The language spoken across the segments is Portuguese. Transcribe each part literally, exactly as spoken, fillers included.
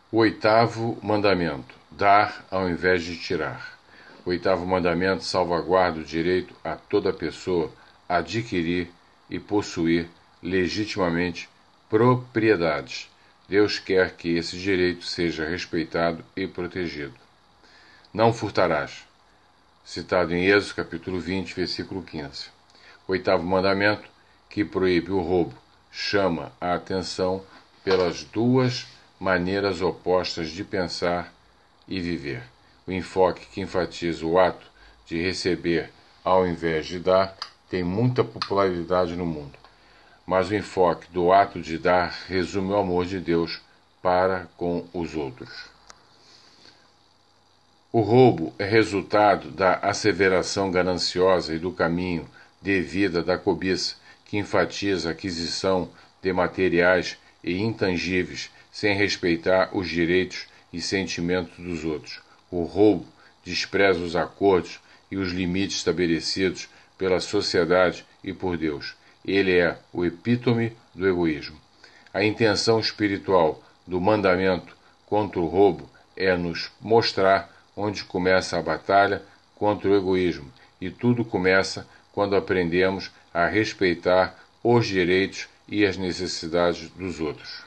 O oitavo mandamento: dar ao invés de tirar. O oitavo mandamento salvaguarda o direito a toda pessoa a adquirir e possuir legitimamente propriedades. Deus quer que esse direito seja respeitado e protegido. Não furtarás. Citado em Êxodo, capítulo vinte, versículo quinze. O oitavo mandamento, que proíbe o roubo, chama a atenção pelas duas maneiras opostas de pensar e viver. O enfoque que enfatiza o ato de receber ao invés de dar tem muita popularidade no mundo, mas o enfoque do ato de dar resume o amor de Deus para com os outros. O roubo é resultado da asseveração gananciosa e do caminho de vida da cobiça, que enfatiza a aquisição de materiais e intangíveis sem respeitar os direitos e sentimentos dos outros. O roubo despreza os acordos e os limites estabelecidos pela sociedade e por Deus. Ele é o epítome do egoísmo. A intenção espiritual do mandamento contra o roubo é nos mostrar onde começa a batalha contra o egoísmo, e tudo começa quando aprendemos a respeitar os direitos e as necessidades dos outros.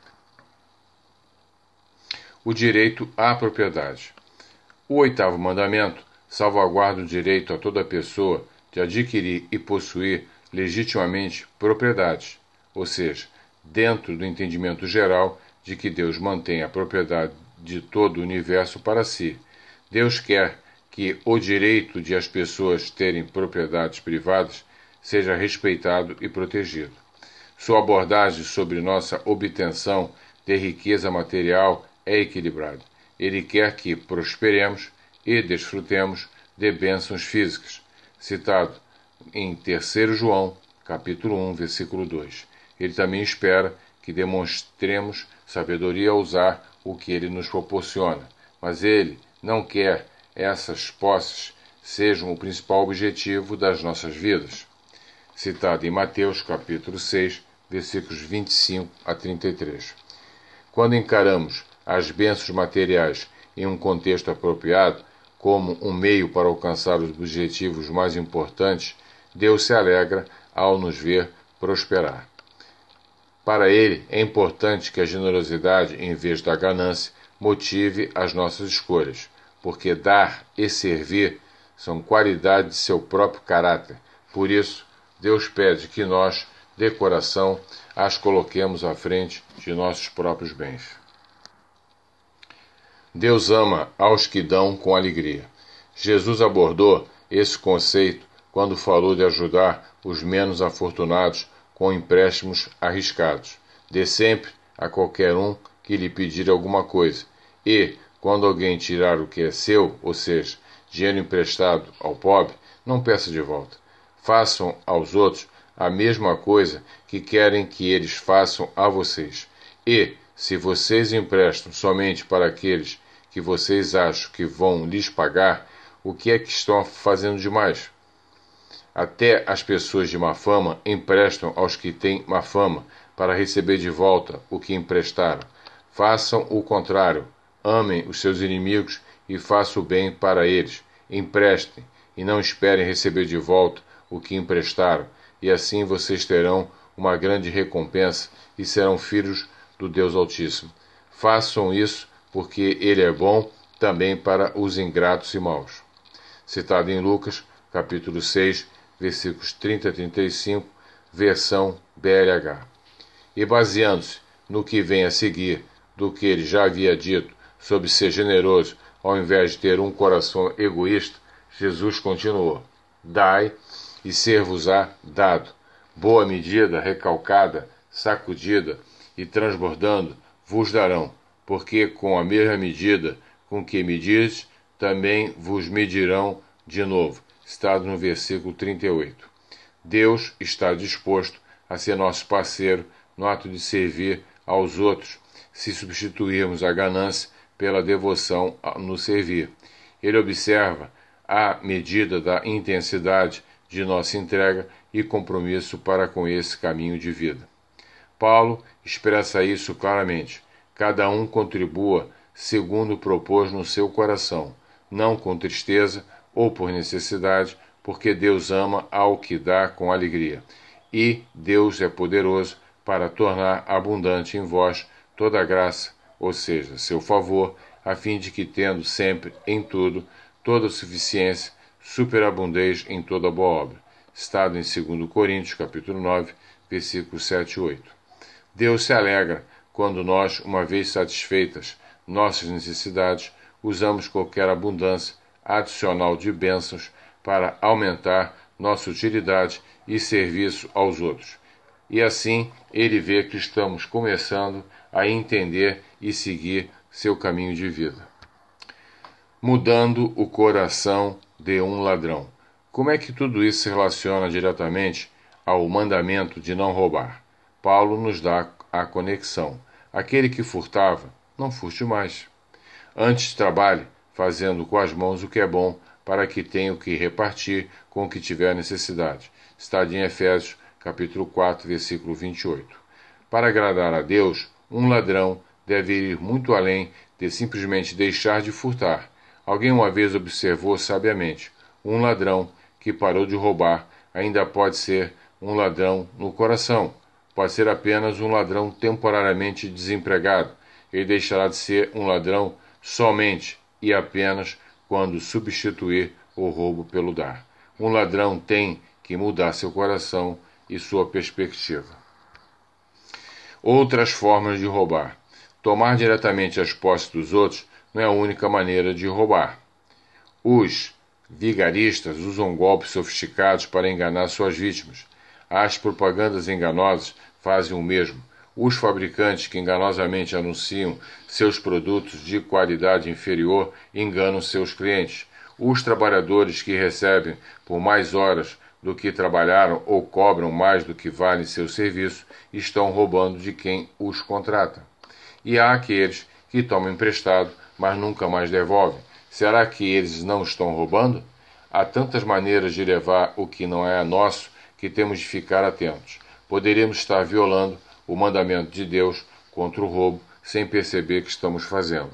O direito à propriedade. O oitavo mandamento salvaguarda o direito a toda pessoa de adquirir e possuir legitimamente propriedades, ou seja, dentro do entendimento geral de que Deus mantém a propriedade de todo o universo para si. Deus quer que o direito de as pessoas terem propriedades privadas seja respeitado e protegido. Sua abordagem sobre nossa obtenção de riqueza material é equilibrada. Ele quer que prosperemos e desfrutemos de bênçãos físicas, citado em terceiro João, capítulo um, versículo dois. Ele também espera que demonstremos sabedoria ao usar o que ele nos proporciona, mas ele não quer essas posses sejam o principal objetivo das nossas vidas. Citado em Mateus, capítulo seis, versículos vinte e cinco a trinta e três. Quando encaramos as bênçãos materiais em um contexto apropriado, como um meio para alcançar os objetivos mais importantes, Deus se alegra ao nos ver prosperar. Para ele, é importante que a generosidade, em vez da ganância, motive as nossas escolhas, porque dar e servir são qualidades de seu próprio caráter. Por isso, Deus pede que nós, de coração, as coloquemos à frente de nossos próprios bens. Deus ama aos que dão com alegria. Jesus abordou esse conceito quando falou de ajudar os menos afortunados com empréstimos arriscados. Dê sempre a qualquer um que lhe pedir alguma coisa, e, quando alguém tirar o que é seu, ou seja, dinheiro emprestado ao pobre, não peça de volta. Façam aos outros a mesma coisa que querem que eles façam a vocês. E, se vocês emprestam somente para aqueles que vocês acham que vão lhes pagar, o que é que estão fazendo demais? Até as pessoas de má fama emprestam aos que têm má fama para receber de volta o que emprestaram. Façam o contrário. Amem os seus inimigos e façam o bem para eles. Emprestem e não esperem receber de volta o que emprestaram, e assim vocês terão uma grande recompensa e serão filhos do Deus Altíssimo. Façam isso porque Ele é bom também para os ingratos e maus. Citado em Lucas, capítulo seis, versículos trinta a trinta e cinco, versão B L H. E baseando-se no que vem a seguir do que ele já havia dito sobre ser generoso ao invés de ter um coração egoísta, Jesus continuou: Dai e ser-vos-á dado. Boa medida, recalcada, sacudida e transbordando vos darão, porque com a mesma medida com que medis, também vos medirão de novo. Citado no versículo trinta e oito. Deus está disposto a ser nosso parceiro no ato de servir aos outros, se substituirmos a ganância pela devoção no servir. Ele observa a medida da intensidade de nossa entrega e compromisso para com esse caminho de vida. Paulo expressa isso claramente. cada um contribua segundo propôs no seu coração, não com tristeza ou por necessidade, porque Deus ama ao que dá com alegria. E Deus é poderoso para tornar abundante em vós toda a graça, ou seja, seu favor, a fim de que, tendo sempre, em tudo, toda suficiência, superabundeis em toda boa obra. Estado em dois Coríntios, capítulo nove, versículos sete e oito. Deus se alegra quando nós, uma vez satisfeitas nossas necessidades, usamos qualquer abundância adicional de bênçãos para aumentar nossa utilidade e serviço aos outros. E assim ele vê que estamos começando a entender e seguir seu caminho de vida. Mudando o coração de um ladrão. Como é que tudo isso se relaciona diretamente ao mandamento de não roubar? Paulo nos dá a conexão. Aquele que furtava, não furte mais. Antes trabalhe, fazendo com as mãos o que é bom, para que tenha o que repartir com o que tiver necessidade. Está em Efésios, capítulo quatro, versículo vinte e oito. Para agradar a Deus, um ladrão deve ir muito além de simplesmente deixar de furtar. Alguém uma vez observou sabiamente: um ladrão que parou de roubar ainda pode ser um ladrão no coração. Pode ser apenas um ladrão temporariamente desempregado. Ele deixará de ser um ladrão somente e apenas quando substituir o roubo pelo dar. Um ladrão tem que mudar seu coração e sua perspectiva. Outras formas de roubar. Tomar diretamente as posses dos outros não é a única maneira de roubar. Os vigaristas usam golpes sofisticados para enganar suas vítimas. As propagandas enganosas fazem o mesmo. Os fabricantes que enganosamente anunciam seus produtos de qualidade inferior enganam seus clientes. Os trabalhadores que recebem por mais horas do que trabalharam ou cobram mais do que vale seu serviço estão roubando de quem os contrata. E há aqueles que tomam emprestado, mas nunca mais devolvem. Será que eles não estão roubando? Há tantas maneiras de levar o que não é nosso que temos de ficar atentos. Poderíamos estar violando o mandamento de Deus contra o roubo sem perceber que estamos fazendo.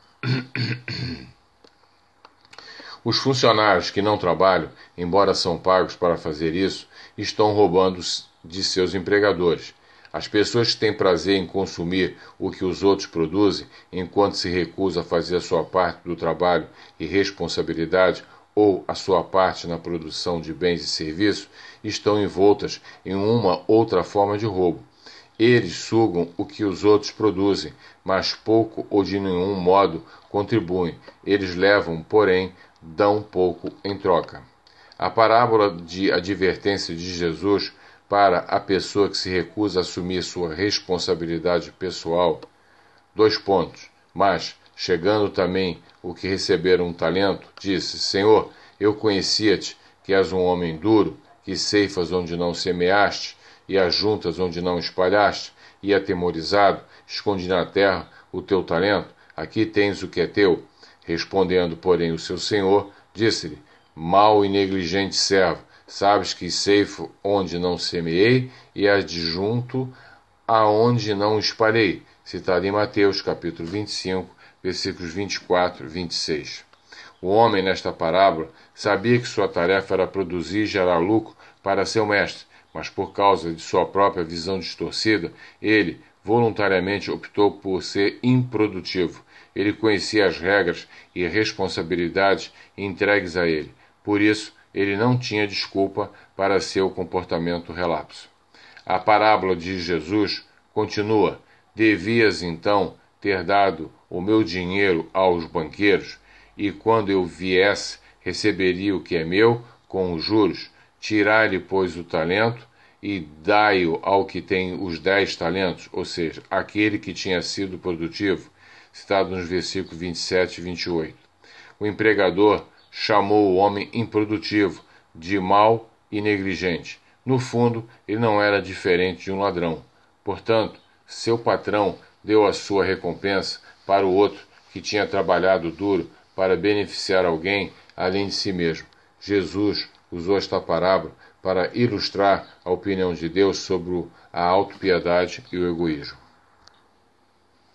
Os funcionários que não trabalham, embora são pagos para fazer isso, estão roubando de seus empregadores. As pessoas que têm prazer em consumir o que os outros produzem, enquanto se recusam a fazer a sua parte do trabalho e responsabilidade ou a sua parte na produção de bens e serviços, estão envoltas em uma outra forma de roubo. Eles sugam o que os outros produzem, mas pouco ou de nenhum modo contribuem. Eles levam, porém, dão pouco em troca. A parábola de advertência de Jesus para a pessoa que se recusa a assumir sua responsabilidade pessoal. Dois pontos. Mas, chegando também o que receberam um talento, disse: Senhor, eu conhecia-te, que és um homem duro, que ceifas onde não semeaste, e ajuntas onde não espalhaste, e atemorizado, esconde na terra o teu talento. Aqui tens o que é teu. Respondendo, porém, o seu senhor, disse-lhe: Mau e negligente servo, sabes que ceifo onde não semeei e adjunto aonde não espalhei. Citado em Mateus, capítulo vinte e cinco, versículos vinte e quatro e vinte e seis. O homem, nesta parábola, sabia que sua tarefa era produzir e gerar lucro para seu mestre, mas por causa de sua própria visão distorcida, ele voluntariamente optou por ser improdutivo. Ele conhecia as regras e responsabilidades entregues a ele. Por isso, ele não tinha desculpa para seu comportamento relapso. A parábola de Jesus continua: Devias então ter dado o meu dinheiro aos banqueiros, e quando eu viesse, receberia o que é meu com os juros. Tirai-lhe, pois, o talento e dai-o ao que tem os dez talentos, ou seja, aquele que tinha sido produtivo. Citado nos versículos vinte e sete e vinte e oito. O empregador chamou o homem improdutivo de mau e negligente. No fundo, ele não era diferente de um ladrão. Portanto, seu patrão deu a sua recompensa para o outro que tinha trabalhado duro para beneficiar alguém além de si mesmo. Jesus usou esta parábola para ilustrar a opinião de Deus sobre a autopiedade e o egoísmo.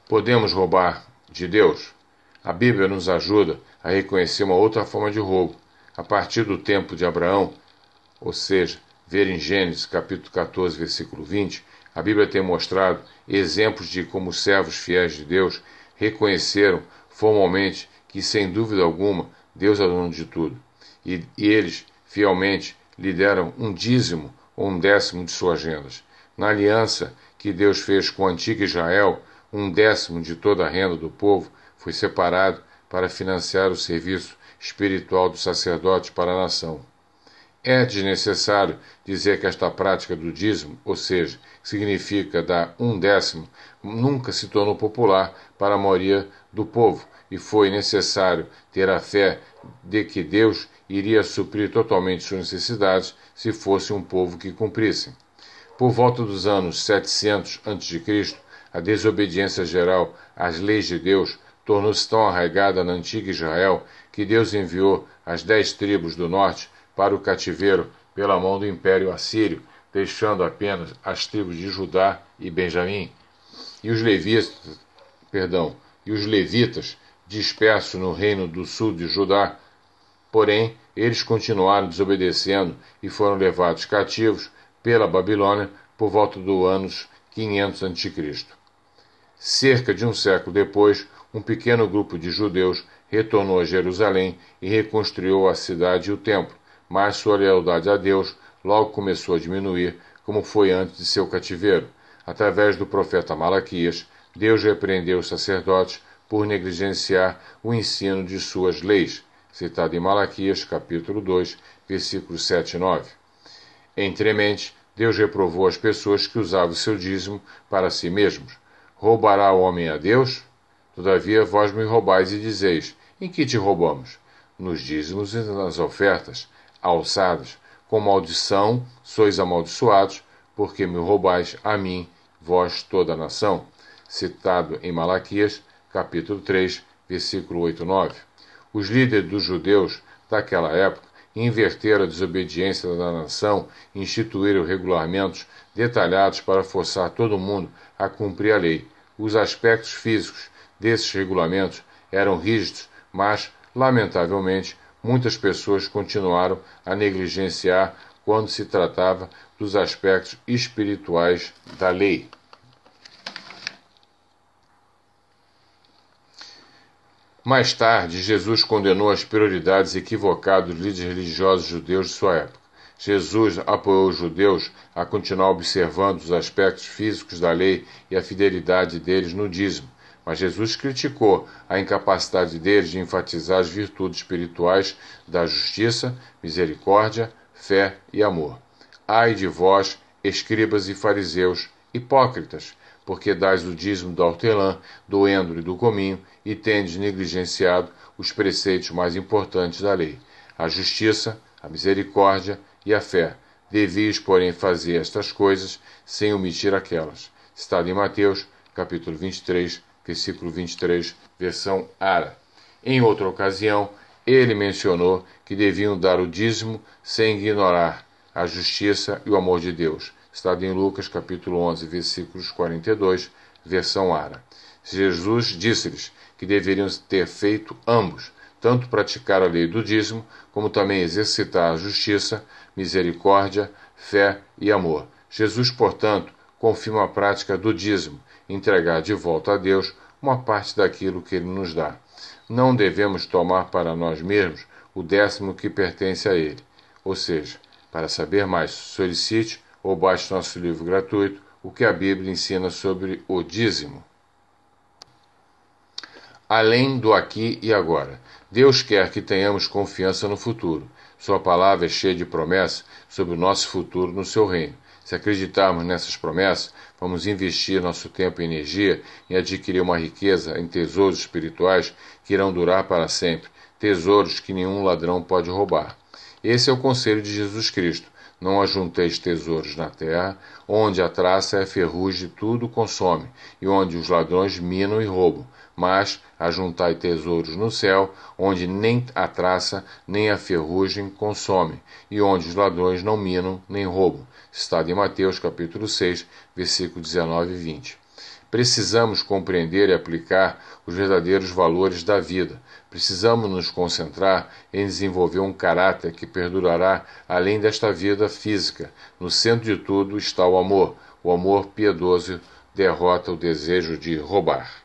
Podemos roubar de Deus? A Bíblia nos ajuda a reconhecer uma outra forma de roubo. A partir do tempo de Abraão, ou seja, ver em Gênesis capítulo quatorze, versículo vinte, a Bíblia tem mostrado exemplos de como os servos fiéis de Deus reconheceram formalmente que, sem dúvida alguma, Deus é dono de tudo. E, e eles, fielmente, lhe deram um dízimo ou um décimo de suas rendas. Na aliança que Deus fez com o antigo Israel, um décimo de toda a renda do povo foi separado para financiar o serviço espiritual dos sacerdotes para a nação. É desnecessário dizer que esta prática do dízimo, ou seja, que significa dar um décimo, nunca se tornou popular para a maioria do povo, e foi necessário ter a fé de que Deus iria suprir totalmente suas necessidades se fosse um povo que cumprisse. Por volta dos anos setecentos antes de Cristo, a desobediência geral às leis de Deus tornou-se tão arraigada na antiga Israel que Deus enviou as dez tribos do norte para o cativeiro pela mão do Império Assírio, deixando apenas as tribos de Judá e Benjamim. E os levitas, perdão, e os levitas dispersos no reino do sul de Judá. Porém, eles continuaram desobedecendo e foram levados cativos pela Babilônia por volta do anos quinhentos antes de Cristo. Cerca de um século depois, um pequeno grupo de judeus retornou a Jerusalém e reconstruiu a cidade e o templo, mas sua lealdade a Deus logo começou a diminuir, como foi antes de seu cativeiro. Através do profeta Malaquias, Deus repreendeu os sacerdotes por negligenciar o ensino de suas leis, citado em Malaquias, capítulo dois, versículos sete e nove. Entremente, Deus reprovou as pessoas que usavam seu dízimo para si mesmos. Roubará o homem a Deus? Todavia vós me roubais e dizeis, em que te roubamos? Nos dízimos e nas ofertas, alçadas, com maldição sois amaldiçoados, porque me roubais a mim, vós toda a nação. Citado em Malaquias, capítulo três, versículo oito e nove. Os líderes dos judeus daquela época inverteram a desobediência da nação e instituíram regulamentos detalhados para forçar todo mundo a cumprir a lei. Os aspectos físicos desses regulamentos eram rígidos, mas, lamentavelmente, muitas pessoas continuaram a negligenciar quando se tratava dos aspectos espirituais da lei. Mais tarde, Jesus condenou as prioridades equivocadas dos líderes religiosos judeus de sua época. Jesus apoiou os judeus a continuar observando os aspectos físicos da lei e a fidelidade deles no dízimo, mas Jesus criticou a incapacidade deles de enfatizar as virtudes espirituais da justiça, misericórdia, fé e amor. Ai de vós, escribas e fariseus, hipócritas, porque dais o dízimo da hortelã, do endro e do cominho, e tendes negligenciado os preceitos mais importantes da lei, a justiça, a misericórdia e a fé. Devias, porém, fazer estas coisas sem omitir aquelas. Citado em Mateus, capítulo vinte e três, versículo vinte e três, versão Ara. Em outra ocasião, ele mencionou que deviam dar o dízimo sem ignorar a justiça e o amor de Deus. Citado em Lucas, capítulo onze, versículos quarenta e dois, versão Ara. Jesus disse-lhes que deveriam ter feito ambos, tanto praticar a lei do dízimo, como também exercitar a justiça, misericórdia, fé e amor. Jesus, portanto, confirma a prática do dízimo, entregar de volta a Deus uma parte daquilo que Ele nos dá. Não devemos tomar para nós mesmos o décimo que pertence a Ele. Ou seja, para saber mais, solicite ou baixe nosso livro gratuito, O que a Bíblia ensina sobre o dízimo. Além do aqui e agora, Deus quer que tenhamos confiança no futuro. Sua palavra é cheia de promessas sobre o nosso futuro no seu reino. Se acreditarmos nessas promessas, vamos investir nosso tempo e energia em adquirir uma riqueza em tesouros espirituais que irão durar para sempre, tesouros que nenhum ladrão pode roubar. Esse é o conselho de Jesus Cristo. Não ajunteis tesouros na terra, onde a traça e a ferrugem tudo consome, e onde os ladrões minam e roubam. Mas ajuntai tesouros no céu, onde nem a traça nem a ferrugem consomem, e onde os ladrões não minam nem roubam. Citado em Mateus, capítulo seis, versículos dezenove e vinte. Precisamos compreender e aplicar os verdadeiros valores da vida. Precisamos nos concentrar em desenvolver um caráter que perdurará além desta vida física. No centro de tudo está o amor. O amor piedoso derrota o desejo de roubar.